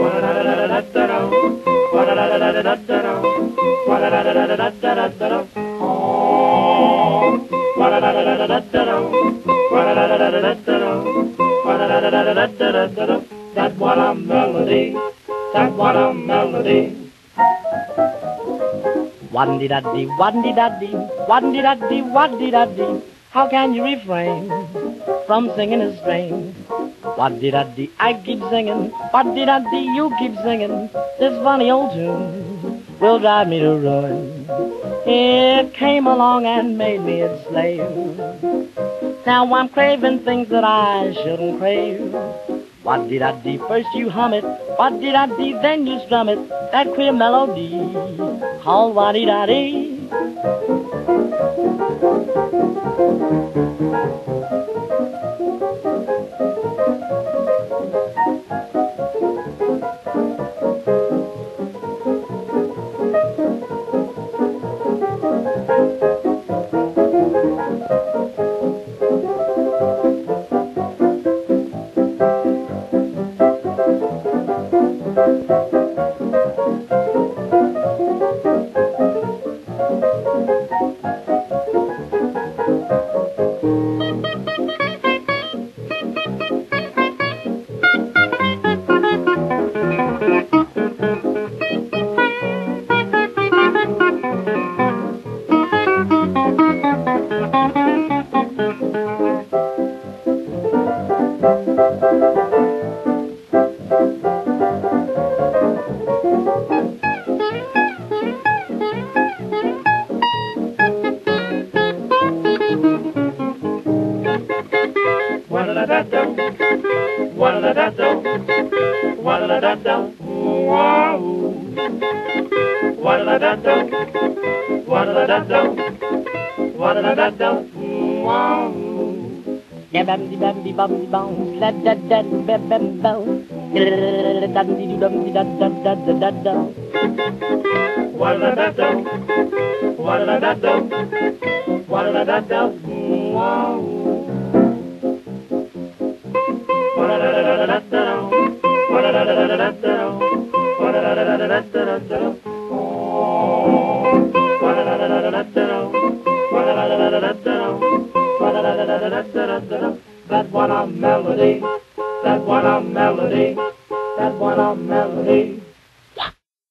That's what a melody. That's what a melody. Waddy-daddy, waddy-daddy, waddy-daddy, waddy-daddy. How can you refrain from singing a strain? Waddy-daddy, I keep singing. Waddy-daddy, you keep singing. This funny old tune will drive me to ruin. It came along and made me its slave. Now I'm craving things that I shouldn't crave. Waddy-daddy, first you hum it. Waddy-daddy, then you strum it. That queer melody called waddy-daddy.